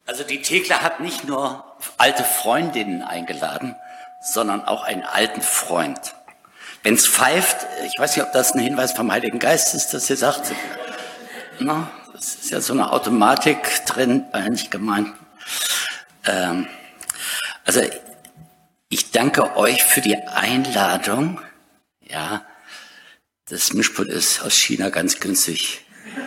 Also die Thekla hat nicht nur alte Freundinnen eingeladen, sondern auch einen alten Freund. Wenn's pfeift, ich weiß nicht, ob das ein Hinweis vom Heiligen Geist ist, dass ihr sagt, na, das ist ja so eine Automatik drin, nicht gemeint. Also ich danke euch für die Einladung. Ja, das Mischpult ist aus China ganz günstig.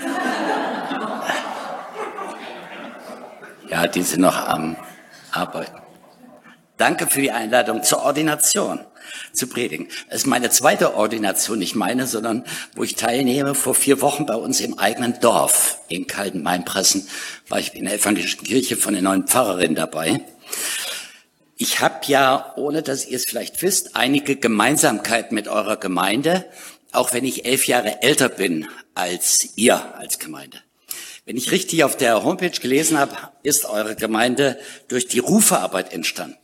Ja, die sind noch am Arbeiten. Danke für die Einladung zur Ordination, zu predigen. Es ist meine zweite Ordination, nicht meine, sondern wo ich teilnehme. Vor 4 Wochen bei uns im eigenen Dorf in Kalden-Mainpressen war ich in der evangelischen Kirche von der neuen Pfarrerin dabei. Ich habe ja, ohne dass ihr es vielleicht wisst, einige Gemeinsamkeiten mit eurer Gemeinde, auch wenn ich 11 Jahre älter bin als ihr als Gemeinde. Wenn ich richtig auf der Homepage gelesen habe, ist eure Gemeinde durch die Ruferarbeit entstanden.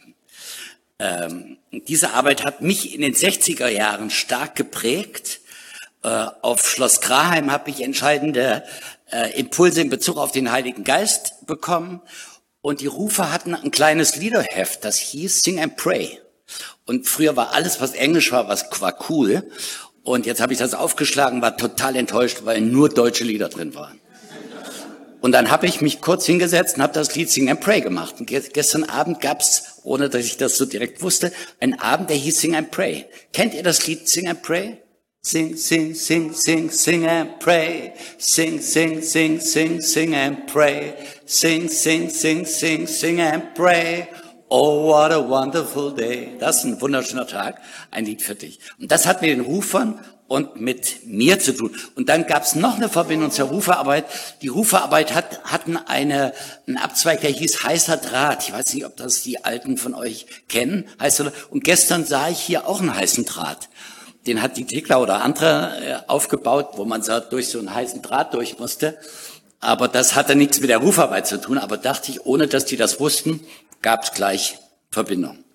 Diese Arbeit hat mich in den 60er Jahren stark geprägt. Auf Schloss Graheim habe ich entscheidende Impulse in Bezug auf den Heiligen Geist bekommen. Und die Rufer hatten ein kleines Liederheft, das hieß Sing and Pray. Und früher war alles, was Englisch war, war cool. Und jetzt habe ich das aufgeschlagen, war total enttäuscht, weil nur deutsche Lieder drin waren. Und dann habe ich mich kurz hingesetzt und habe das Lied Sing and Pray gemacht. Und gestern Abend gab's, ohne dass ich das so direkt wusste, einen Abend, der hieß Sing and Pray. Kennt ihr das Lied Sing and Pray? Sing, sing, sing, sing, sing and pray. Sing, sing, sing, sing, sing and pray. Sing, sing, sing, sing, sing and pray. Oh, what a wonderful day. Das ist ein wunderschöner Tag, ein Lied für dich. Und das hat mit den Rufern und mit mir zu tun. Und dann gab es noch eine Verbindung zur Ruferarbeit. Die Ruferarbeit hatten einen Abzweig, der hieß Heißer Draht. Ich weiß nicht, ob das die Alten von euch kennen. Und gestern sah ich hier auch einen heißen Draht. Den hat die Thekla oder andere aufgebaut, wo man so durch so einen heißen Draht durch musste. Aber das hatte nichts mit der Rufarbeit zu tun. Aber dachte ich, ohne dass die das wussten, gab es gleich Verbindung.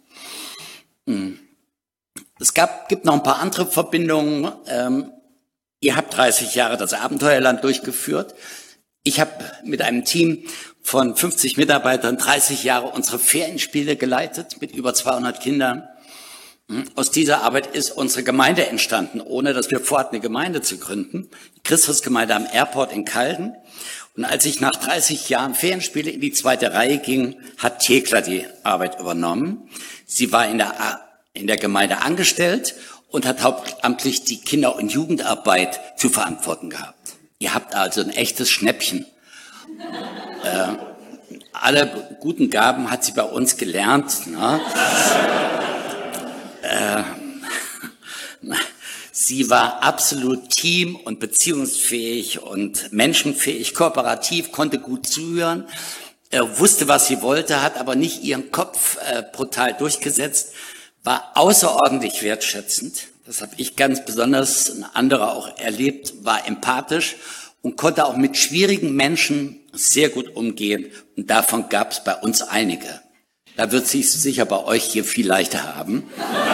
Es gibt noch ein paar andere Verbindungen. Ihr habt 30 Jahre das Abenteuerland durchgeführt. Ich habe mit einem Team von 50 Mitarbeitern 30 Jahre unsere Ferienspiele geleitet mit über 200 Kindern. Aus dieser Arbeit ist unsere Gemeinde entstanden, ohne dass wir vorhatten, eine Gemeinde zu gründen. Die Christusgemeinde am Airport in Calden. Und als ich nach 30 Jahren Ferienspiele in die 2. Reihe ging, hat Thekla die Arbeit übernommen. Sie war in der Gemeinde angestellt und hat hauptamtlich die Kinder- und Jugendarbeit zu verantworten gehabt. Ihr habt also ein echtes Schnäppchen. Alle guten Gaben hat sie bei uns gelernt. Ne? Sie war absolut team- und beziehungsfähig und menschenfähig, kooperativ, konnte gut zuhören, wusste, was sie wollte, hat aber nicht ihren Kopf brutal durchgesetzt, war außerordentlich wertschätzend. Das habe ich ganz besonders, andere auch erlebt, war empathisch und konnte auch mit schwierigen Menschen sehr gut umgehen. Und davon gab es bei uns einige. Da wird es sich sicher bei euch hier viel leichter haben.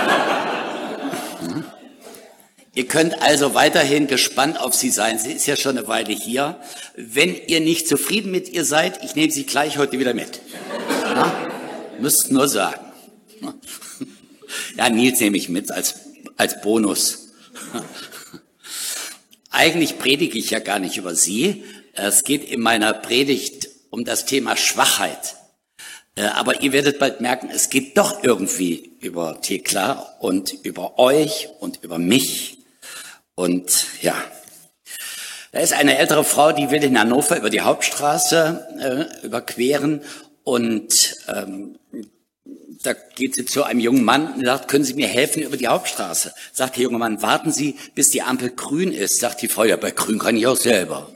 Ihr könnt also weiterhin gespannt auf sie sein. Sie ist ja schon eine Weile hier. Wenn ihr nicht zufrieden mit ihr seid, ich nehme sie gleich heute wieder mit. Ja? Müsst nur sagen. Ja, Nils nehme ich mit als Bonus. Eigentlich predige ich ja gar nicht über sie. Es geht in meiner Predigt um das Thema Schwachheit. Aber ihr werdet bald merken, es geht doch irgendwie über Thekla und über euch und über mich. Und ja, da ist eine ältere Frau, die will in Hannover über die Hauptstraße überqueren und da geht sie zu einem jungen Mann und sagt, können Sie mir helfen über die Hauptstraße? Sagt der junge Mann, warten Sie, bis die Ampel grün ist. Sagt die Frau, ja, bei grün kann ich auch selber.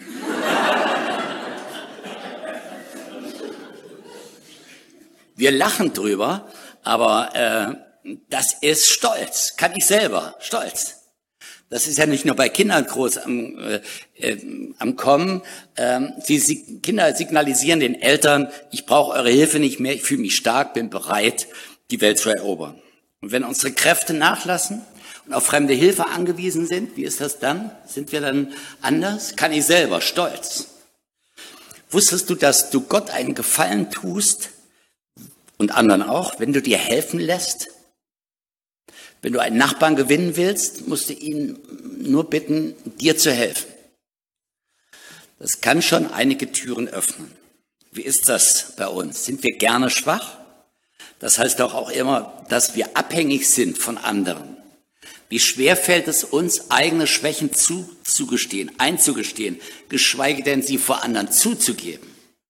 Wir lachen drüber, aber das ist Stolz, kann ich selber, Stolz. Das ist ja nicht nur bei Kindern groß am Kommen. Kinder signalisieren den Eltern, ich brauche eure Hilfe nicht mehr, ich fühle mich stark, bin bereit, die Welt zu erobern. Und wenn unsere Kräfte nachlassen und auf fremde Hilfe angewiesen sind, wie ist das dann? Sind wir dann anders? Kann ich selber, stolz. Wusstest du, dass du Gott einen Gefallen tust und anderen auch, wenn du dir helfen lässt? Wenn du einen Nachbarn gewinnen willst, musst du ihn nur bitten, dir zu helfen. Das kann schon einige Türen öffnen. Wie ist das bei uns? Sind wir gerne schwach? Das heißt doch auch immer, dass wir abhängig sind von anderen. Wie schwer fällt es uns, eigene Schwächen zuzugestehen, einzugestehen, geschweige denn sie vor anderen zuzugeben.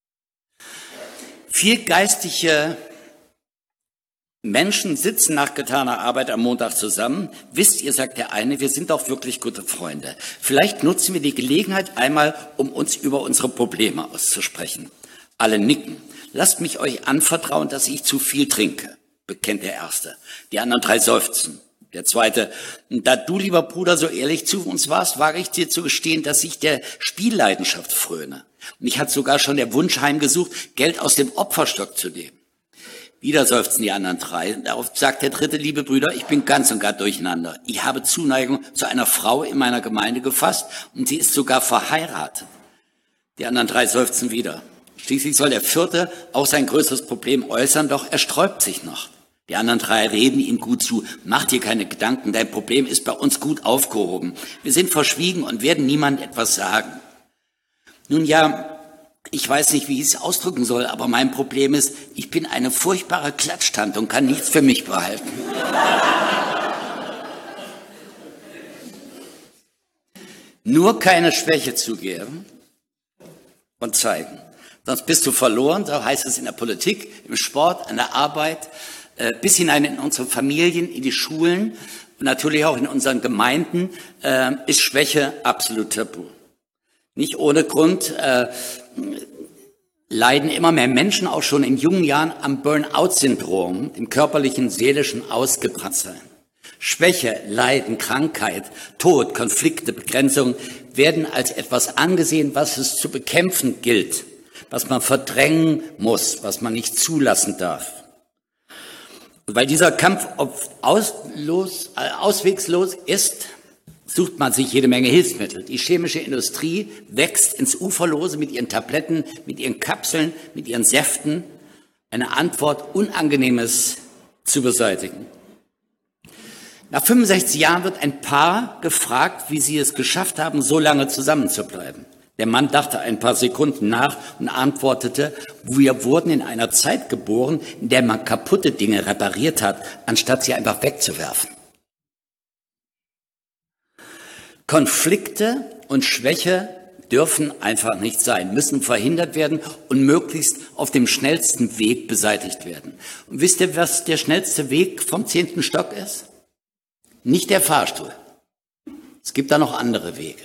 Viele geistliche Menschen sitzen nach getaner Arbeit am Montag zusammen. Wisst ihr, sagt der eine, wir sind doch wirklich gute Freunde. Vielleicht nutzen wir die Gelegenheit einmal, um uns über unsere Probleme auszusprechen. Alle nicken. Lasst mich euch anvertrauen, dass ich zu viel trinke, bekennt der Erste. Die anderen drei seufzen. Der Zweite, da du, lieber Bruder, so ehrlich zu uns warst, wage ich dir zu gestehen, dass ich der Spielleidenschaft fröne. Mich hat sogar schon der Wunsch heimgesucht, Geld aus dem Opferstock zu nehmen. Wieder seufzen die anderen drei. Darauf sagt der Dritte, liebe Brüder, ich bin ganz und gar durcheinander. Ich habe Zuneigung zu einer Frau in meiner Gemeinde gefasst und sie ist sogar verheiratet. Die anderen drei seufzen wieder. Schließlich soll der Vierte auch sein größeres Problem äußern, doch er sträubt sich noch. Die anderen drei reden ihm gut zu. Mach dir keine Gedanken, dein Problem ist bei uns gut aufgehoben. Wir sind verschwiegen und werden niemand etwas sagen. Nun ja, ich weiß nicht, wie ich es ausdrücken soll, aber mein Problem ist, ich bin eine furchtbare Klatschtante und kann nichts für mich behalten. Nur keine Schwäche zugeben und zeigen. Sonst bist du verloren, so heißt es in der Politik, im Sport, an der Arbeit, bis hinein in unsere Familien, in die Schulen und natürlich auch in unseren Gemeinden ist Schwäche absolut tabu. Nicht ohne Grund leiden immer mehr Menschen auch schon in jungen Jahren am Burnout-Syndrom, dem körperlichen, seelischen Ausgebranntsein. Schwäche, Leiden, Krankheit, Tod, Konflikte, Begrenzung werden als etwas angesehen, was es zu bekämpfen gilt, was man verdrängen muss, was man nicht zulassen darf. Und weil dieser Kampf oft auswegslos ist, sucht man sich jede Menge Hilfsmittel. Die chemische Industrie wächst ins Uferlose mit ihren Tabletten, mit ihren Kapseln, mit ihren Säften, eine Antwort, Unangenehmes zu beseitigen. Nach 65 Jahren wird ein Paar gefragt, wie sie es geschafft haben, so lange zusammenzubleiben. Der Mann dachte ein paar Sekunden nach und antwortete, wir wurden in einer Zeit geboren, in der man kaputte Dinge repariert hat, anstatt sie einfach wegzuwerfen. Konflikte und Schwäche dürfen einfach nicht sein, müssen verhindert werden und möglichst auf dem schnellsten Weg beseitigt werden. Und wisst ihr, was der schnellste Weg vom 10. Stock ist? Nicht der Fahrstuhl. Es gibt da noch andere Wege.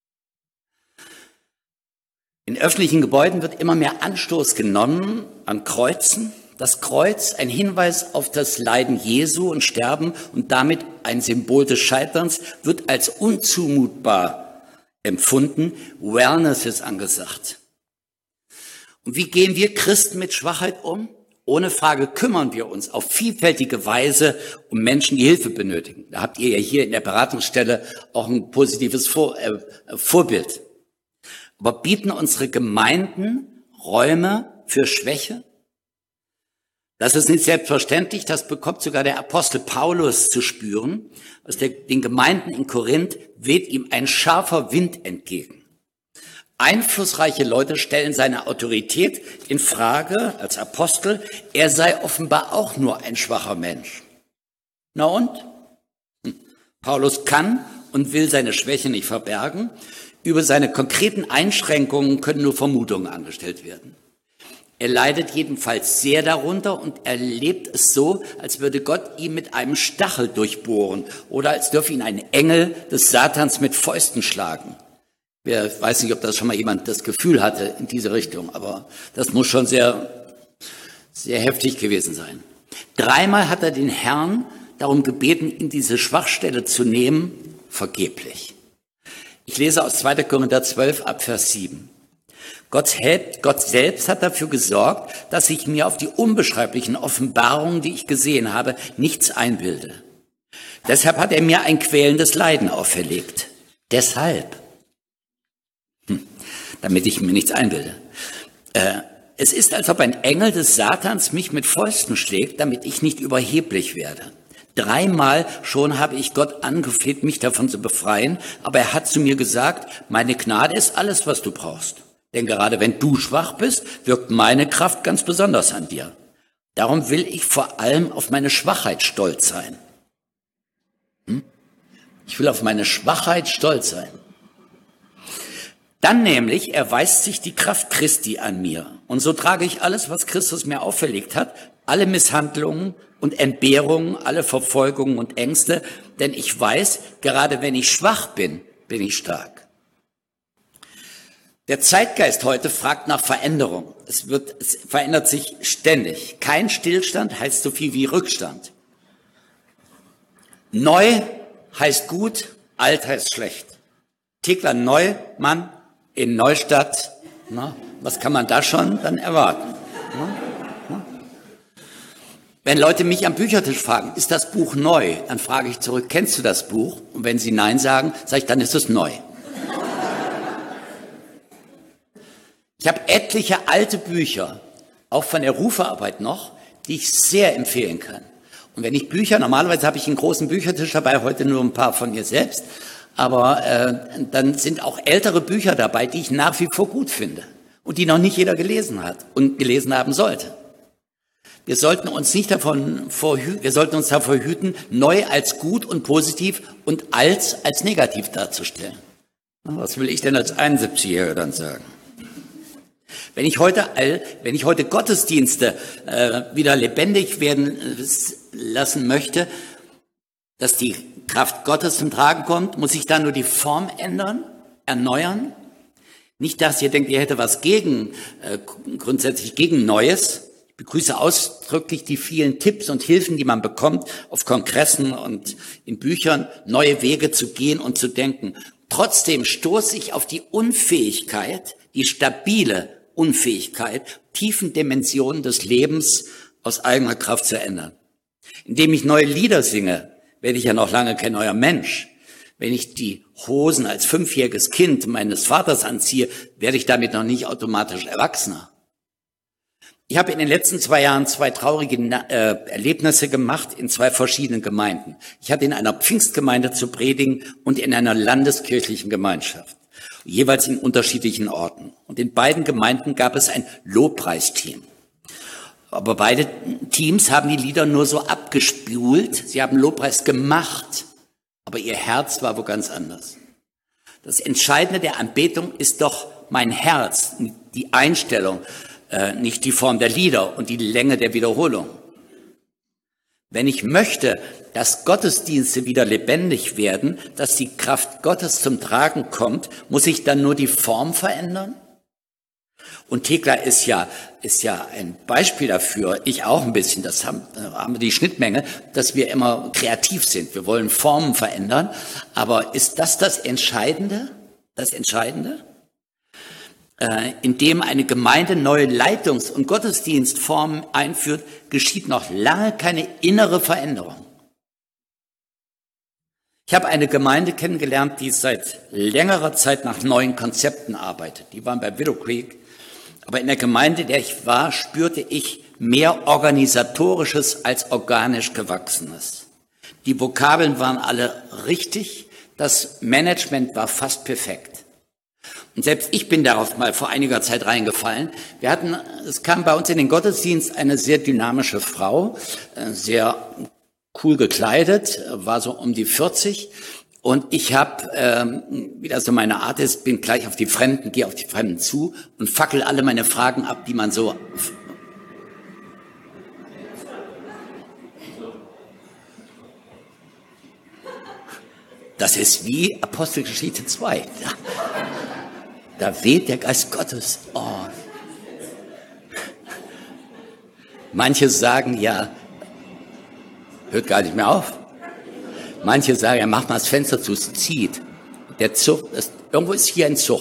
In öffentlichen Gebäuden wird immer mehr Anstoß genommen an Kreuzen. Das Kreuz, ein Hinweis auf das Leiden Jesu und Sterben und damit ein Symbol des Scheiterns, wird als unzumutbar empfunden. Wellness ist angesagt. Und wie gehen wir Christen mit Schwachheit um? Ohne Frage kümmern wir uns auf vielfältige Weise um Menschen, die Hilfe benötigen. Da habt ihr ja hier in der Beratungsstelle auch ein positives Vorbild. Aber bieten unsere Gemeinden Räume für Schwäche? Das ist nicht selbstverständlich, das bekommt sogar der Apostel Paulus zu spüren. Aus den Gemeinden in Korinth weht ihm ein scharfer Wind entgegen. Einflussreiche Leute stellen seine Autorität in Frage als Apostel. Er sei offenbar auch nur ein schwacher Mensch. Na und? Paulus kann und will seine Schwäche nicht verbergen. Über seine konkreten Einschränkungen können nur Vermutungen angestellt werden. Er leidet jedenfalls sehr darunter und erlebt es so, als würde Gott ihn mit einem Stachel durchbohren oder als dürfe ihn ein Engel des Satans mit Fäusten schlagen. Ich weiß nicht, ob das schon mal jemand das Gefühl hatte in diese Richtung, aber das muss schon sehr, sehr heftig gewesen sein. 3-mal hat er den Herrn darum gebeten, ihn diese Schwachstelle zu nehmen, vergeblich. Ich lese aus 2. Korinther 12 ab Vers 7. Gott selbst hat dafür gesorgt, dass ich mir auf die unbeschreiblichen Offenbarungen, die ich gesehen habe, nichts einbilde. Deshalb hat er mir ein quälendes Leiden auferlegt. Deshalb. Damit ich mir nichts einbilde. Es ist, als ob ein Engel des Satans mich mit Fäusten schlägt, damit ich nicht überheblich werde. 3-mal schon habe ich Gott angefleht, mich davon zu befreien, aber er hat zu mir gesagt, meine Gnade ist alles, was du brauchst. Denn gerade wenn du schwach bist, wirkt meine Kraft ganz besonders an dir. Darum will ich vor allem auf meine Schwachheit stolz sein. Ich will auf meine Schwachheit stolz sein. Dann nämlich erweist sich die Kraft Christi an mir. Und so trage ich alles, was Christus mir auferlegt hat, alle Misshandlungen und Entbehrungen, alle Verfolgungen und Ängste, denn ich weiß, gerade wenn ich schwach bin, bin ich stark. Der Zeitgeist heute fragt nach Veränderung. Es verändert sich ständig. Kein Stillstand heißt so viel wie Rückstand. Neu heißt gut, alt heißt schlecht. Thekla Neumann in Neustadt, na, was kann man da schon dann erwarten? Na? Wenn Leute mich am Büchertisch fragen, ist das Buch neu? Dann frage ich zurück, kennst du das Buch? Und wenn sie Nein sagen, sage ich, dann ist es neu. Ich habe etliche alte Bücher, auch von der Ruferarbeit noch, die ich sehr empfehlen kann. Und wenn ich Bücher, normalerweise habe ich einen großen Büchertisch dabei, heute nur ein paar von mir selbst, aber dann sind auch ältere Bücher dabei, die ich nach wie vor gut finde und die noch nicht jeder gelesen hat und gelesen haben sollte. Wir sollten uns davor hüten, neu als gut und positiv und alt als negativ darzustellen. Was will ich denn als 71-Jähriger dann sagen? Wenn ich heute Gottesdienste wieder lebendig werden lassen möchte, dass die Kraft Gottes zum Tragen kommt, muss ich da nur die Form ändern, erneuern? Nicht, dass ihr denkt, ihr hättet was grundsätzlich gegen Neues. Ich begrüße ausdrücklich die vielen Tipps und Hilfen, die man bekommt auf Kongressen und in Büchern, neue Wege zu gehen und zu denken. Trotzdem stoße ich auf die Unfähigkeit, die stabile Unfähigkeit, tiefen Dimensionen des Lebens aus eigener Kraft zu ändern. Indem ich neue Lieder singe, werde ich ja noch lange kein neuer Mensch. Wenn ich die Hosen als 5-jähriges Kind meines Vaters anziehe, werde ich damit noch nicht automatisch Erwachsener. Ich habe in den letzten 2 Jahren 2 traurige Erlebnisse gemacht in 2 verschiedenen Gemeinden. Ich hatte in einer Pfingstgemeinde zu predigen und in einer landeskirchlichen Gemeinschaft, jeweils in unterschiedlichen Orten. Und in beiden Gemeinden gab es ein Lobpreisteam. Aber beide Teams haben die Lieder nur so abgespult. Sie haben Lobpreis gemacht, aber ihr Herz war wo ganz anders. Das Entscheidende der Anbetung ist doch mein Herz, die Einstellung, nicht die Form der Lieder und die Länge der Wiederholung. Wenn ich möchte, dass Gottesdienste wieder lebendig werden, dass die Kraft Gottes zum Tragen kommt, muss ich dann nur die Form verändern? Und Thekla ist ja ein Beispiel dafür, ich auch ein bisschen, das haben wir die Schnittmenge, dass wir immer kreativ sind. Wir wollen Formen verändern, aber ist das Entscheidende? Das Entscheidende? Indem eine Gemeinde neue Leitungs- und Gottesdienstformen einführt, geschieht noch lange keine innere Veränderung. Ich habe eine Gemeinde kennengelernt, die seit längerer Zeit nach neuen Konzepten arbeitet. Die waren bei Willow Creek. Aber in der Gemeinde, in der ich war, spürte ich mehr Organisatorisches als organisch Gewachsenes. Die Vokabeln waren alle richtig, das Management war fast perfekt. Und selbst ich bin darauf mal vor einiger Zeit reingefallen. Es kam bei uns in den Gottesdienst eine sehr dynamische Frau, sehr cool gekleidet, war so um die 40. Und ich habe, wie das so meine Art ist, bin gleich gehe auf die Fremden zu und fackel alle meine Fragen ab, die man so... Das ist wie Apostelgeschichte 2. Da weht der Geist Gottes. Oh. Manche sagen ja, hört gar nicht mehr auf. Manche sagen, ja, mach mal das Fenster zu, es zieht. Der Zug, irgendwo ist hier ein Zug.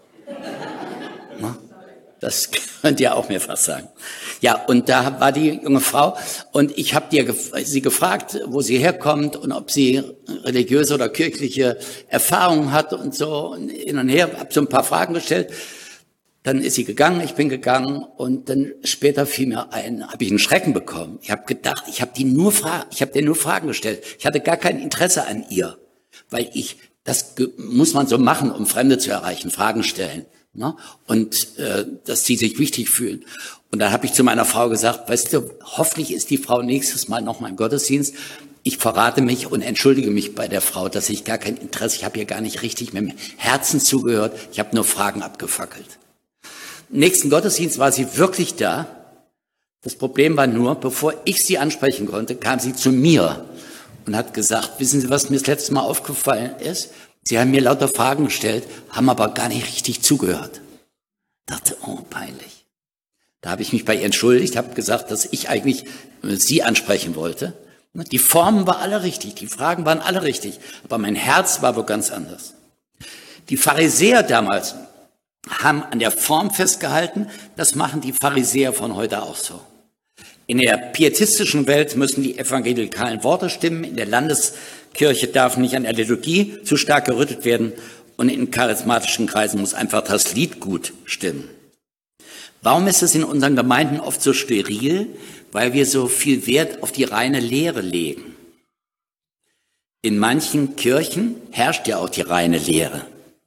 Das könnt ihr auch mir fast sagen. Ja, und da war die junge Frau und ich habe sie gefragt, wo sie herkommt und ob sie religiöse oder kirchliche Erfahrungen hat und so hin und her, habe so ein paar Fragen gestellt. Dann ist sie gegangen, ich bin gegangen und dann später fiel mir ein, habe ich einen Schrecken bekommen. Ich habe gedacht, ich habe dir nur Fragen gestellt. Ich hatte gar kein Interesse an ihr, weil muss man so machen, um Fremde zu erreichen, Fragen stellen, ne? Und dass sie sich wichtig fühlen. Und dann habe ich zu meiner Frau gesagt, weißt du, hoffentlich ist die Frau nächstes Mal noch mal im Gottesdienst. Ich verrate mich und entschuldige mich bei der Frau, dass ich gar kein Interesse, ich habe ihr gar nicht richtig mit dem Herzen zugehört. Ich habe nur Fragen abgefackelt. Nächsten Gottesdienst war sie wirklich da. Das Problem war nur, bevor ich sie ansprechen konnte, kam sie zu mir und hat gesagt, wissen Sie, was mir das letzte Mal aufgefallen ist? Sie haben mir lauter Fragen gestellt, haben aber gar nicht richtig zugehört. Ich dachte, oh, peinlich. Da habe ich mich bei ihr entschuldigt, habe gesagt, dass ich eigentlich sie ansprechen wollte. Die Formen waren alle richtig, die Fragen waren alle richtig, aber mein Herz war wohl ganz anders. Die Pharisäer damals haben an der Form festgehalten, das machen die Pharisäer von heute auch so. In der pietistischen Welt müssen die evangelikalen Worte stimmen, in der Landeskirche darf nicht an der Liturgie zu stark gerüttelt werden und in charismatischen Kreisen muss einfach das Lied gut stimmen. Warum ist es in unseren Gemeinden oft so steril? Weil wir so viel Wert auf die reine Lehre legen. In manchen Kirchen herrscht ja auch die reine Lehre.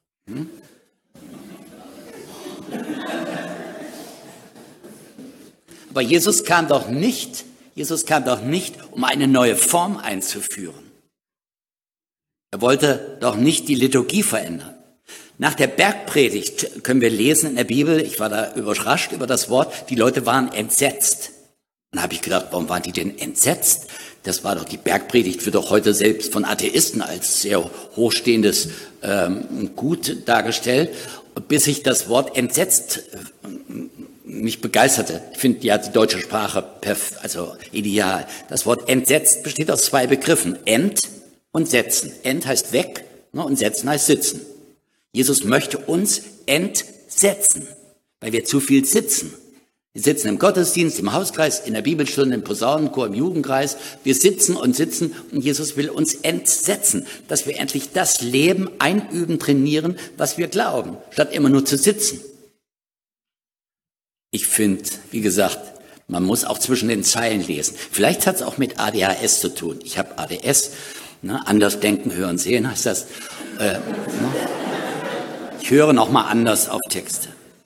Aber Jesus kam doch nicht, um eine neue Form einzuführen. Er wollte doch nicht die Liturgie verändern. Nach der Bergpredigt können wir lesen in der Bibel, ich war da überrascht über das Wort, die Leute waren entsetzt. Und da habe ich gedacht, warum waren die denn entsetzt? Das war doch die Bergpredigt, wird doch heute selbst von Atheisten als sehr hochstehendes Gut dargestellt, bis ich das Wort entsetzt mich begeisterte. Ich finde ja die deutsche Sprache ideal. Das Wort entsetzt besteht aus zwei Begriffen, ent und setzen. Ent heißt weg, ne, und setzen heißt sitzen. Jesus möchte uns entsetzen, weil wir zu viel sitzen. Wir sitzen im Gottesdienst, im Hauskreis, in der Bibelstunde, im Posaunenchor, im Jugendkreis. Wir sitzen und Jesus will uns entsetzen, dass wir endlich das Leben einüben, trainieren, was wir glauben, statt immer nur zu sitzen. Ich finde, wie gesagt, man muss auch zwischen den Zeilen lesen. Vielleicht hat es auch mit ADHS zu tun. Ich habe ADS, ne, anders denken, hören, sehen heißt das. Ne? Ich höre noch mal anders auf Texte.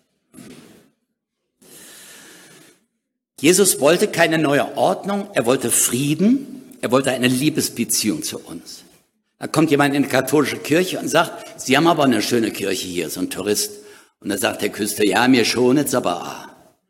Jesus wollte keine neue Ordnung, er wollte Frieden, er wollte eine Liebesbeziehung zu uns. Da kommt jemand in die katholische Kirche und sagt, Sie haben aber eine schöne Kirche hier, so ein Tourist. Und da sagt der Küster, ja, mir schon, jetzt aber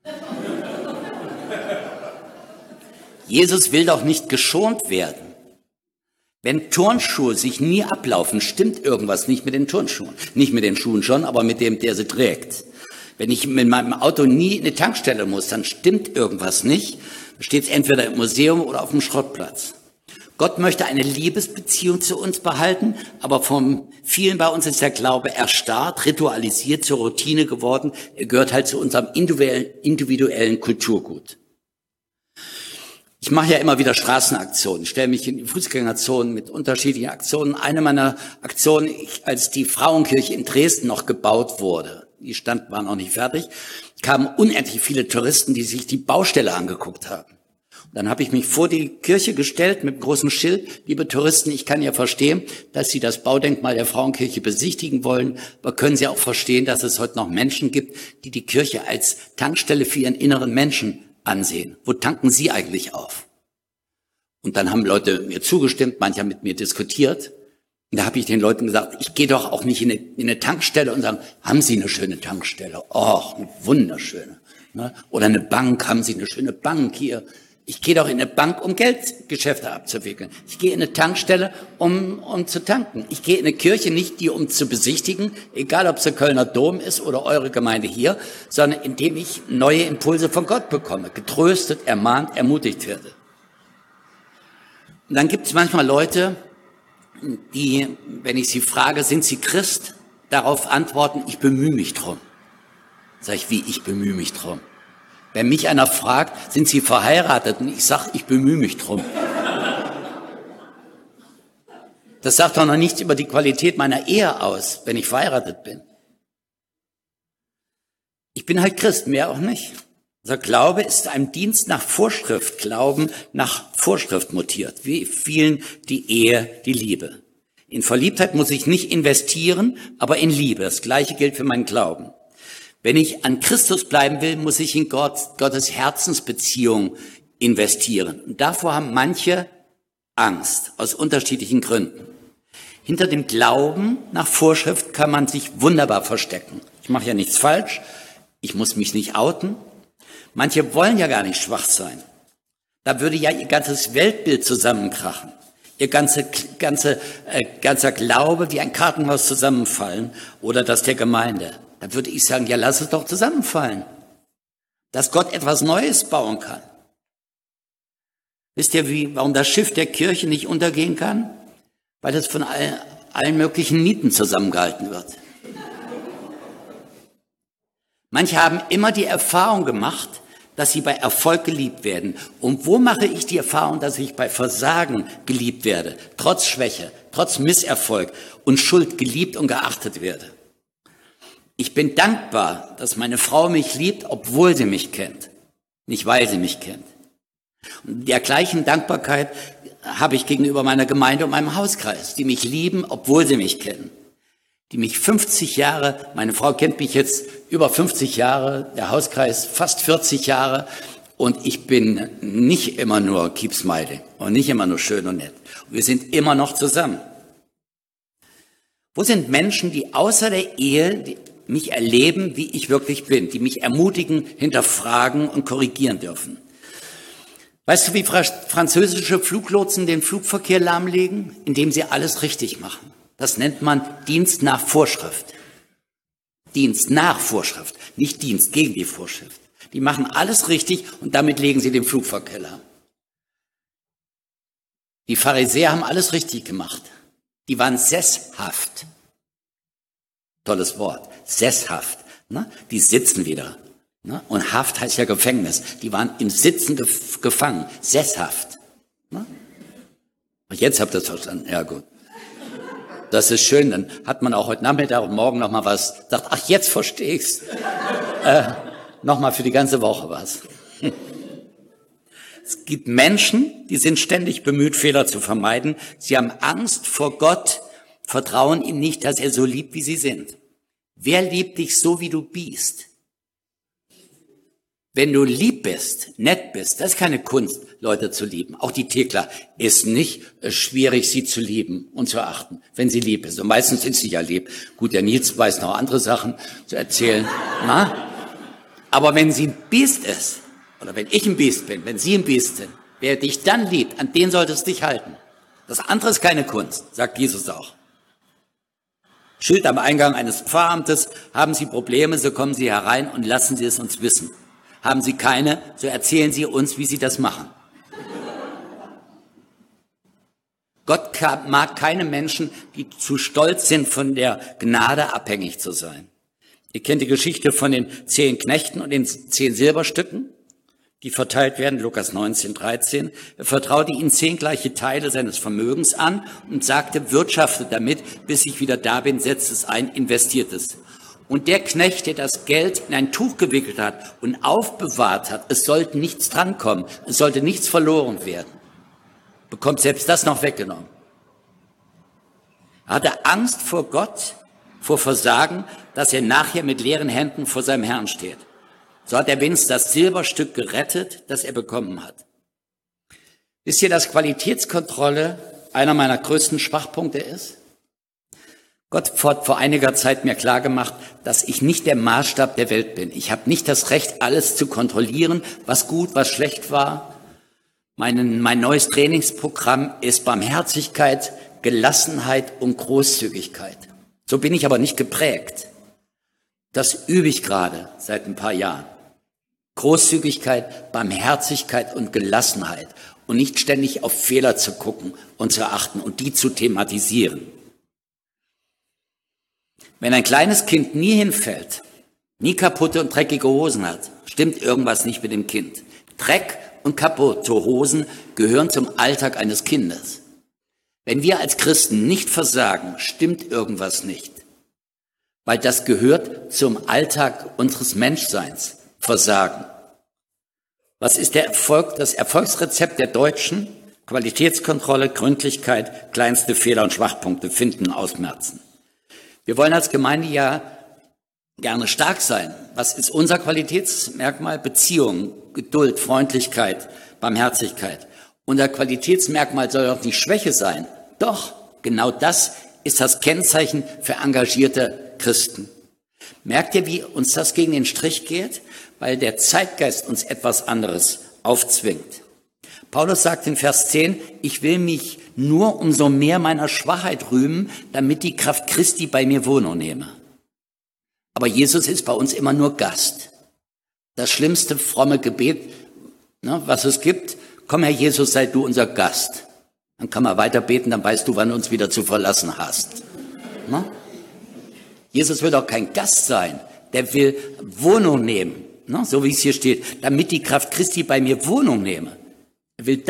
Jesus will doch nicht geschont werden. Wenn Turnschuhe sich nie ablaufen, stimmt irgendwas nicht mit den Turnschuhen. Nicht mit den Schuhen schon, aber mit dem, der sie trägt. Wenn ich mit meinem Auto nie in eine Tankstelle muss, dann stimmt irgendwas nicht. Steht es entweder im Museum oder auf dem Schrottplatz. Gott möchte eine Liebesbeziehung zu uns behalten, aber von vielen bei uns ist der Glaube erstarrt, ritualisiert, zur Routine geworden. Er gehört halt zu unserem individuellen Kulturgut. Ich mache ja immer wieder Straßenaktionen. Ich stelle mich in die Fußgängerzonen mit unterschiedlichen Aktionen. Eine meiner Aktionen, als die Frauenkirche in Dresden noch gebaut wurde, war noch nicht fertig, kamen unendlich viele Touristen, die sich die Baustelle angeguckt haben. Und dann habe ich mich vor die Kirche gestellt mit einem großen Schild. Liebe Touristen, ich kann ja verstehen, dass Sie das Baudenkmal der Frauenkirche besichtigen wollen, aber können Sie auch verstehen, dass es heute noch Menschen gibt, die die Kirche als Tankstelle für ihren inneren Menschen ansehen. Wo tanken Sie eigentlich auf? Und dann haben Leute mir zugestimmt, manche haben mit mir diskutiert. Und da habe ich den Leuten gesagt, ich gehe doch auch nicht in eine Tankstelle und sagen, haben Sie eine schöne Tankstelle? Oh, eine wunderschöne. Oder eine Bank, haben Sie eine schöne Bank hier? Ich gehe doch in eine Bank, um Geldgeschäfte abzuwickeln. Ich gehe in eine Tankstelle, um zu tanken. Ich gehe in eine Kirche nicht, um zu besichtigen, egal ob es der Kölner Dom ist oder eure Gemeinde hier, sondern indem ich neue Impulse von Gott bekomme, getröstet, ermahnt, ermutigt werde. Und dann gibt es manchmal Leute, die, wenn ich sie frage, sind Sie Christ, darauf antworten, ich bemühe mich drum. Sag ich, wie, ich bemühe mich drum? Wenn mich einer fragt, sind Sie verheiratet? Und ich sage, ich bemühe mich drum. Das sagt doch noch nichts über die Qualität meiner Ehe aus, wenn ich verheiratet bin. Ich bin halt Christ, mehr auch nicht. Unser Glaube ist einem Dienst nach Vorschrift, Glauben nach Vorschrift mutiert. Wie vielen die Ehe, die Liebe. In Verliebtheit muss ich nicht investieren, aber in Liebe. Das Gleiche gilt für meinen Glauben. Wenn ich an Christus bleiben will, muss ich in Gottes Herzensbeziehung investieren. Und davor haben manche Angst, aus unterschiedlichen Gründen. Hinter dem Glauben nach Vorschrift kann man sich wunderbar verstecken. Ich mache ja nichts falsch, ich muss mich nicht outen. Manche wollen ja gar nicht schwach sein. Da würde ja ihr ganzes Weltbild zusammenkrachen. Ihr ganzer Glaube wie ein Kartenhaus zusammenfallen oder das der Gemeinde. Da würde ich sagen, ja, lass es doch zusammenfallen. Dass Gott etwas Neues bauen kann. Wisst ihr, warum das Schiff der Kirche nicht untergehen kann? Weil es von allen möglichen Nieten zusammengehalten wird. Manche haben immer die Erfahrung gemacht, dass sie bei Erfolg geliebt werden. Und wo mache ich die Erfahrung, dass ich bei Versagen geliebt werde? Trotz Schwäche, trotz Misserfolg und Schuld geliebt und geachtet werde. Ich bin dankbar, dass meine Frau mich liebt, obwohl sie mich kennt. Nicht weil sie mich kennt. Und der gleichen Dankbarkeit habe ich gegenüber meiner Gemeinde und meinem Hauskreis, die mich lieben, obwohl sie mich kennen. Die mich 50 Jahre, meine Frau kennt mich jetzt über 50 Jahre, der Hauskreis fast 40 Jahre und ich bin nicht immer nur keep smiling und nicht immer nur schön und nett. Wir sind immer noch zusammen. Wo sind Menschen, die außer der Ehe mich erleben, wie ich wirklich bin, die mich ermutigen, hinterfragen und korrigieren dürfen? Weißt du, wie französische Fluglotsen den Flugverkehr lahmlegen? Indem sie alles richtig machen. Das nennt man Dienst nach Vorschrift. Dienst nach Vorschrift, nicht Dienst gegen die Vorschrift. Die machen alles richtig und damit legen sie den Flugverkehr lahm. Die Pharisäer haben alles richtig gemacht. Die waren sesshaft. Tolles Wort, sesshaft. Ne? Die sitzen wieder. Ne? Und Haft heißt ja Gefängnis. Die waren im Sitzen gefangen, sesshaft. Ne? Und jetzt habt ihr es verstanden. Ja gut. Das ist schön, dann hat man auch heute Nachmittag und morgen noch mal was, sagt, ach, jetzt verstehe ich's. Noch mal für die ganze Woche was. Es gibt Menschen, die sind ständig bemüht, Fehler zu vermeiden. Sie haben Angst vor Gott, vertrauen ihm nicht, dass er so liebt, wie sie sind. Wer liebt dich so, wie du bist? Wenn du lieb bist, nett bist, das ist keine Kunst, Leute zu lieben. Auch die Thekla ist nicht schwierig, sie zu lieben und zu achten, wenn sie lieb ist. Und meistens ist sie ja lieb. Gut, der Nils weiß noch andere Sachen zu erzählen. Na? Aber wenn sie ein Biest ist, oder wenn ich ein Biest bin, wenn sie ein Biest sind, wer dich dann liebt, an den solltest du dich halten. Das andere ist keine Kunst, sagt Jesus auch. Schild am Eingang eines Pfarramtes, haben Sie Probleme, so kommen Sie herein und lassen Sie es uns wissen. Haben Sie keine, so erzählen Sie uns, wie Sie das machen. Gott mag keine Menschen, die zu stolz sind, von der Gnade abhängig zu sein. Ihr kennt die Geschichte von den 10 Knechten und den 10 Silberstücken, die verteilt werden, Lukas 19,13. Er vertraute ihnen 10 gleiche Teile seines Vermögens an und sagte, wirtschaftet damit, bis ich wieder da bin, setzt es ein, investiert es. Und der Knecht, der das Geld in ein Tuch gewickelt hat und aufbewahrt hat, es sollte nichts drankommen, es sollte nichts verloren werden, bekommt selbst das noch weggenommen. Er hatte Angst vor Gott, vor Versagen, dass er nachher mit leeren Händen vor seinem Herrn steht. So hat er wenigstens das Silberstück gerettet, das er bekommen hat. Wisst ihr, dass Qualitätskontrolle einer meiner größten Schwachpunkte ist? Gott hat vor einiger Zeit mir klargemacht, dass ich nicht der Maßstab der Welt bin. Ich habe nicht das Recht, alles zu kontrollieren, was gut, was schlecht war. Mein neues Trainingsprogramm ist Barmherzigkeit, Gelassenheit und Großzügigkeit. So bin ich aber nicht geprägt. Das übe ich gerade seit ein paar Jahren. Großzügigkeit, Barmherzigkeit und Gelassenheit und nicht ständig auf Fehler zu gucken und zu achten und die zu thematisieren. Wenn ein kleines Kind nie hinfällt, nie kaputte und dreckige Hosen hat, stimmt irgendwas nicht mit dem Kind. Dreck und kaputte Hosen gehören zum Alltag eines Kindes. Wenn wir als Christen nicht versagen, stimmt irgendwas nicht. weil das gehört zum Alltag unseres Menschseins. Versagen. Was ist der Erfolg, das Erfolgsrezept der Deutschen? Qualitätskontrolle, Gründlichkeit, kleinste Fehler und Schwachpunkte finden, ausmerzen. Wir wollen als Gemeinde ja gerne stark sein. Was ist unser Qualitätsmerkmal? Beziehung, Geduld, Freundlichkeit, Barmherzigkeit. Unser Qualitätsmerkmal soll doch nicht Schwäche sein. Doch, genau das ist das Kennzeichen für engagierte Christen. Merkt ihr, wie uns das gegen den Strich geht? Weil der Zeitgeist uns etwas anderes aufzwingt. Paulus sagt in Vers 10, ich will mich nur umso mehr meiner Schwachheit rühmen, damit die Kraft Christi bei mir Wohnung nehme. Aber Jesus ist bei uns immer nur Gast. Das schlimmste fromme Gebet, was es gibt, komm Herr Jesus, sei du unser Gast. Dann kann man weiter beten, dann weißt du, wann du uns wieder zu verlassen hast. Jesus will doch kein Gast sein, der will Wohnung nehmen, so wie es hier steht, damit die Kraft Christi bei mir Wohnung nehme. Er will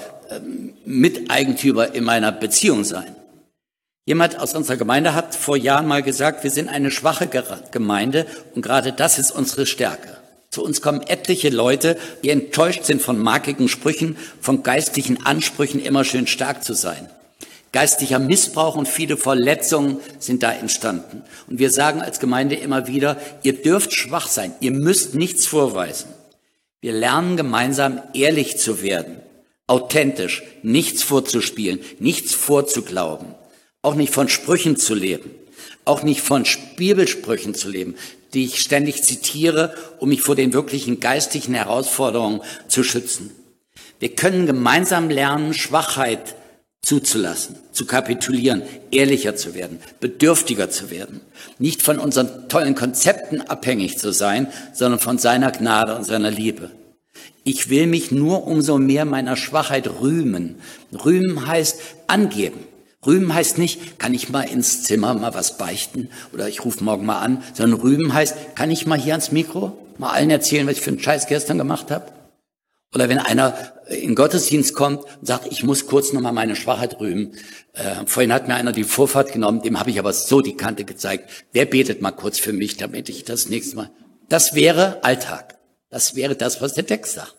Miteigentümer in meiner Beziehung sein. Jemand aus unserer Gemeinde hat vor Jahren mal gesagt, wir sind eine schwache Gemeinde und gerade das ist unsere Stärke. Zu uns kommen etliche Leute, die enttäuscht sind von markigen Sprüchen, von geistlichen Ansprüchen, immer schön stark zu sein. Geistlicher Missbrauch und viele Verletzungen sind da entstanden. Und wir sagen als Gemeinde immer wieder, ihr dürft schwach sein, ihr müsst nichts vorweisen. Wir lernen gemeinsam ehrlich zu werden, authentisch, nichts vorzuspielen, nichts vorzuglauben, auch nicht von Sprüchen zu leben, auch nicht von Bibelsprüchen zu leben, die ich ständig zitiere, um mich vor den wirklichen geistlichen Herausforderungen zu schützen. Wir können gemeinsam lernen, Schwachheit zuzulassen, zu kapitulieren, ehrlicher zu werden, bedürftiger zu werden, nicht von unseren tollen Konzepten abhängig zu sein, sondern von seiner Gnade und seiner Liebe. Ich will mich nur umso mehr meiner Schwachheit rühmen. Rühmen heißt angeben. Rühmen heißt nicht, kann ich mal ins Zimmer mal was beichten oder ich rufe morgen mal an, sondern rühmen heißt, kann ich mal hier ans Mikro mal allen erzählen, was ich für einen Scheiß gestern gemacht habe? Oder wenn einer in den Gottesdienst kommt und sagt, ich muss kurz nochmal meine Schwachheit rühmen. Vorhin hat mir einer die Vorfahrt genommen, dem habe ich aber so die Kante gezeigt. Wer betet mal kurz für mich, damit ich das nächste Mal... Das wäre Alltag. Das wäre das, was der Text sagt.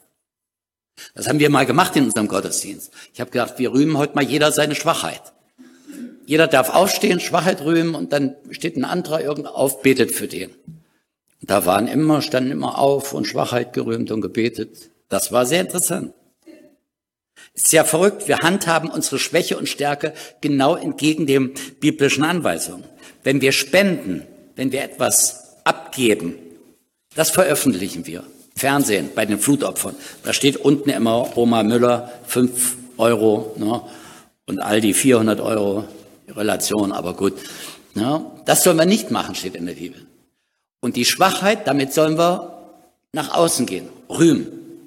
Das haben wir mal gemacht in unserem Gottesdienst. Ich habe gedacht, wir rühmen heute mal jeder seine Schwachheit. Jeder darf aufstehen, Schwachheit rühmen und dann steht ein anderer irgendwo auf, betet für den. Und da standen immer auf und Schwachheit gerühmt und gebetet. Das war sehr interessant. Ist ja verrückt, wir handhaben unsere Schwäche und Stärke genau entgegen den biblischen Anweisungen. Wenn wir spenden, wenn wir etwas abgeben, das veröffentlichen wir. Fernsehen bei den Flutopfern. Da steht unten immer Oma Müller, 5 Euro, und Aldi 400 Euro, Relation, aber gut. Das sollen wir nicht machen, steht in der Bibel. Und die Schwachheit, damit sollen wir nach außen gehen, rühmen.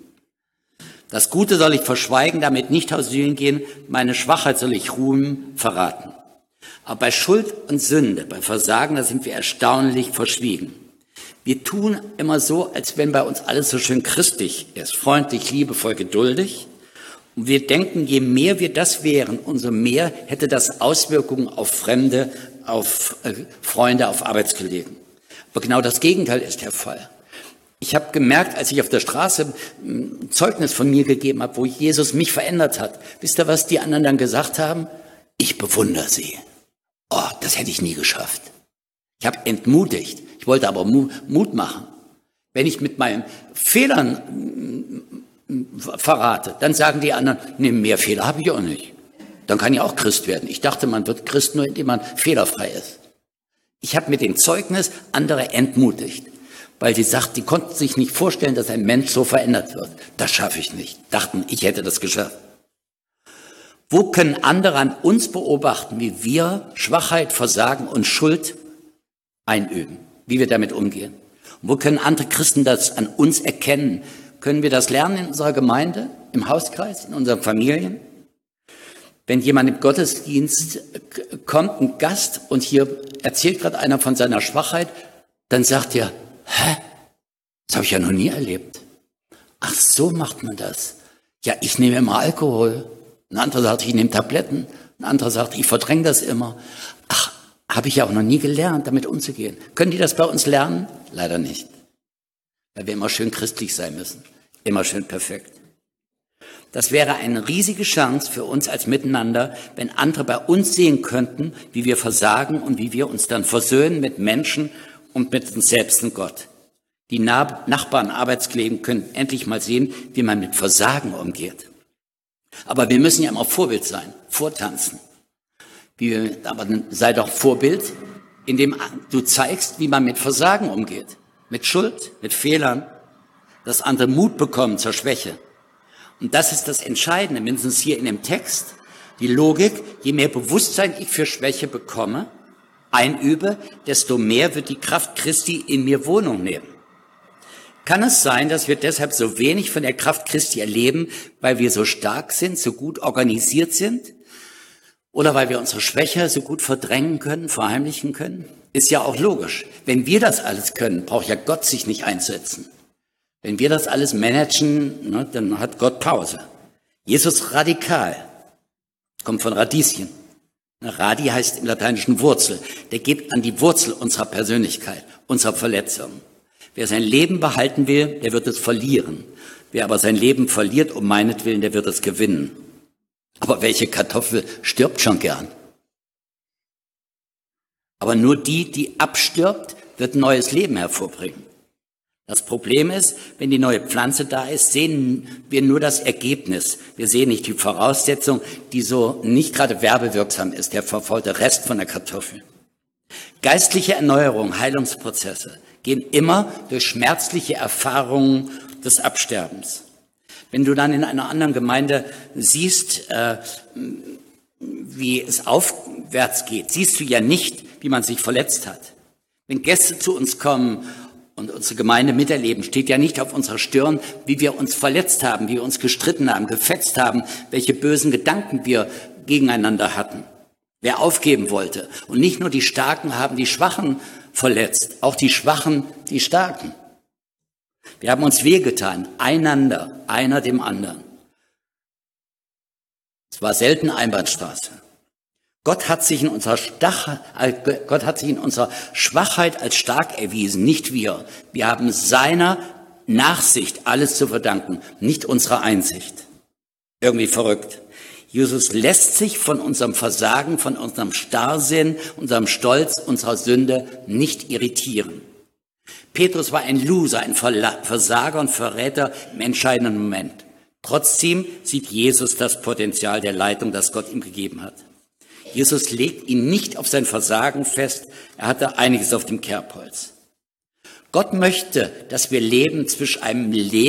Das Gute soll ich verschweigen, damit nicht aus Süden gehen, meine Schwachheit soll ich rühmen, verraten. Aber bei Schuld und Sünde, bei Versagen, da sind wir erstaunlich verschwiegen. Wir tun immer so, als wenn bei uns alles so schön christlich ist, freundlich, liebevoll, geduldig. Und wir denken, je mehr wir das wären, umso mehr hätte das Auswirkungen auf Fremde, auf Freunde, auf Arbeitskollegen. Aber genau das Gegenteil ist der Fall. Ich habe gemerkt, als ich auf der Straße ein Zeugnis von mir gegeben habe, wo Jesus mich verändert hat. Wisst ihr, was die anderen dann gesagt haben? Ich bewundere sie. Oh, das hätte ich nie geschafft. Ich habe entmutigt. Ich wollte aber Mut machen. Wenn ich mit meinen Fehlern verrate, dann sagen die anderen, nee, mehr Fehler habe ich auch nicht. Dann kann ich auch Christ werden. Ich dachte, man wird Christ nur, indem man fehlerfrei ist. Ich habe mit dem Zeugnis andere entmutigt, weil die konnten sich nicht vorstellen, dass ein Mensch so verändert wird. Das schaffe ich nicht. Dachten, ich hätte das geschafft. Wo können andere an uns beobachten, wie wir Schwachheit, Versagen und Schuld einüben, wie wir damit umgehen? Und wo können andere Christen das an uns erkennen? Können wir das lernen in unserer Gemeinde, im Hauskreis, in unseren Familien? Wenn jemand im Gottesdienst kommt, ein Gast, und hier erzählt gerade einer von seiner Schwachheit, dann sagt er, hä? Das habe ich ja noch nie erlebt. Ach, so macht man das. Ja, ich nehme immer Alkohol. Ein anderer sagt, ich nehme Tabletten. Ein anderer sagt, ich verdränge das immer. Ach, habe ich ja auch noch nie gelernt, damit umzugehen. Können die das bei uns lernen? Leider nicht. Weil wir immer schön christlich sein müssen. Immer schön perfekt. Das wäre eine riesige Chance für uns als Miteinander, wenn andere bei uns sehen könnten, wie wir versagen und wie wir uns dann versöhnen mit Menschen und mit uns selbst und Gott. Die Nachbarn, Arbeitskollegen können endlich mal sehen, wie man mit Versagen umgeht. Aber wir müssen ja immer Vorbild sein, vortanzen. Aber sei doch Vorbild, indem du zeigst, wie man mit Versagen umgeht. Mit Schuld, mit Fehlern, dass andere Mut bekommen zur Schwäche. Und das ist das Entscheidende, mindestens hier in dem Text. Die Logik, je mehr Bewusstsein ich für Schwäche bekomme, einübe, desto mehr wird die Kraft Christi in mir Wohnung nehmen. Kann es sein, dass wir deshalb so wenig von der Kraft Christi erleben, weil wir so stark sind, so gut organisiert sind? Oder weil wir unsere Schwäche so gut verdrängen können, verheimlichen können? Ist ja auch logisch. Wenn wir das alles können, braucht ja Gott sich nicht einsetzen. Wenn wir das alles managen, ne, dann hat Gott Pause. Jesus radikal. Kommt von Radieschen. Radi heißt im Lateinischen Wurzel. Der geht an die Wurzel unserer Persönlichkeit, unserer Verletzungen. Wer sein Leben behalten will, der wird es verlieren. Wer aber sein Leben verliert um meinetwillen, der wird es gewinnen. Aber welche Kartoffel stirbt schon gern? Aber nur die abstirbt, wird neues Leben hervorbringen. Das Problem ist, wenn die neue Pflanze da ist, sehen wir nur das Ergebnis. Wir sehen nicht die Voraussetzung, die so nicht gerade werbewirksam ist, der verfaulte Rest von der Kartoffel. Geistliche Erneuerung, Heilungsprozesse gehen immer durch schmerzliche Erfahrungen des Absterbens. Wenn du dann in einer anderen Gemeinde siehst, wie es aufwärts geht, siehst du ja nicht, wie man sich verletzt hat. Wenn Gäste zu uns kommen und unsere Gemeinde miterleben, steht ja nicht auf unserer Stirn, wie wir uns verletzt haben, wie wir uns gestritten haben, gefetzt haben, welche bösen Gedanken wir gegeneinander hatten, wer aufgeben wollte. Und nicht nur die Starken haben die Schwachen verletzt, auch die Schwachen die Starken. Wir haben uns wehgetan, einander, einer dem anderen. Es war selten Einbahnstraße. Gott hat sich in unserer Schwachheit als stark erwiesen, nicht wir. Wir haben seiner Nachsicht alles zu verdanken, nicht unserer Einsicht. Irgendwie verrückt. Jesus lässt sich von unserem Versagen, von unserem Starrsinn, unserem Stolz, unserer Sünde nicht irritieren. Petrus war ein Loser, ein Versager und Verräter im entscheidenden Moment. Trotzdem sieht Jesus das Potenzial der Leitung, das Gott ihm gegeben hat. Jesus legt ihn nicht auf sein Versagen fest, er hatte einiges auf dem Kerbholz. Gott möchte, dass wir leben zwischen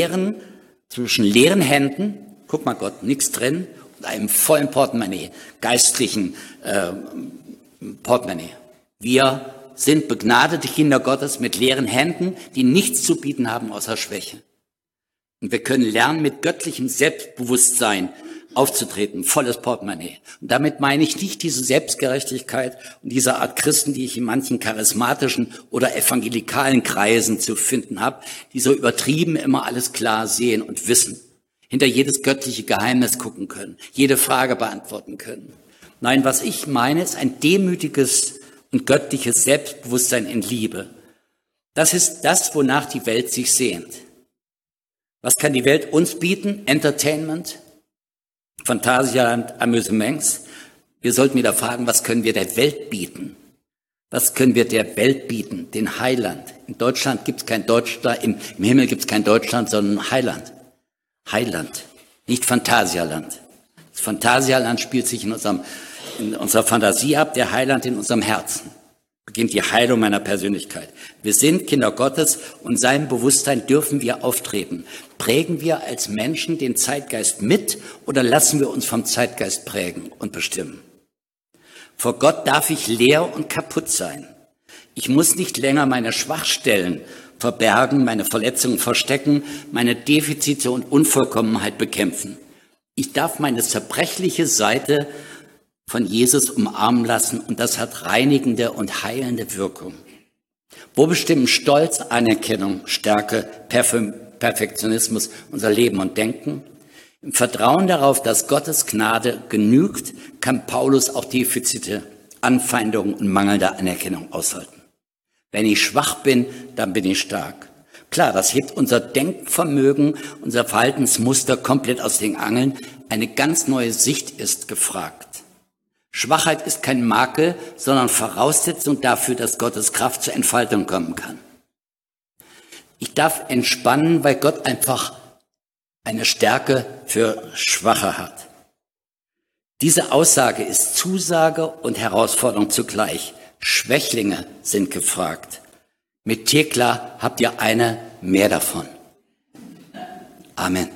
leeren Händen, guck mal Gott, nichts drin, und einem vollen Portemonnaie, geistlichen Portemonnaie. Wir sind begnadete Kinder Gottes mit leeren Händen, die nichts zu bieten haben außer Schwäche. Und wir können lernen, mit göttlichem Selbstbewusstsein aufzutreten, volles Portemonnaie. Und damit meine ich nicht diese Selbstgerechtigkeit und diese Art Christen, die ich in manchen charismatischen oder evangelikalen Kreisen zu finden habe, die so übertrieben immer alles klar sehen und wissen, hinter jedes göttliche Geheimnis gucken können, jede Frage beantworten können. Nein, was ich meine, ist ein demütiges und göttliches Selbstbewusstsein in Liebe. Das ist das, wonach die Welt sich sehnt. Was kann die Welt uns bieten? Entertainment, Phantasialand, Amüsements. Wir sollten wieder fragen, was können wir der Welt bieten? Was können wir der Welt bieten? Den Heiland. In Deutschland gibt es kein Deutschland, im Himmel gibt es kein Deutschland, sondern Heiland. Heiland, nicht Phantasialand. Das Phantasialand spielt sich in unserer Fantasie ab, der Heiland in unserem Herzen. Beginnt die Heilung meiner Persönlichkeit. Wir sind Kinder Gottes und seinem Bewusstsein dürfen wir auftreten. Prägen wir als Menschen den Zeitgeist mit oder lassen wir uns vom Zeitgeist prägen und bestimmen? Vor Gott darf ich leer und kaputt sein. Ich muss nicht länger meine Schwachstellen verbergen, meine Verletzungen verstecken, meine Defizite und Unvollkommenheit bekämpfen. Ich darf meine zerbrechliche Seite von Jesus umarmen lassen und das hat reinigende und heilende Wirkung. Wo bestimmen Stolz, Anerkennung, Stärke, Perfektionismus unser Leben und Denken? Im Vertrauen darauf, dass Gottes Gnade genügt, kann Paulus auch Defizite Anfeindungen und mangelnder Anerkennung aushalten. Wenn ich schwach bin, dann bin ich stark. Klar, das hebt unser Denkvermögen, unser Verhaltensmuster komplett aus den Angeln. Eine ganz neue Sicht ist gefragt. Schwachheit ist kein Makel, sondern Voraussetzung dafür, dass Gottes Kraft zur Entfaltung kommen kann. Ich darf entspannen, weil Gott einfach eine Stärke für Schwache hat. Diese Aussage ist Zusage und Herausforderung zugleich. Schwächlinge sind gefragt. Mit Thekla habt ihr eine mehr davon. Amen.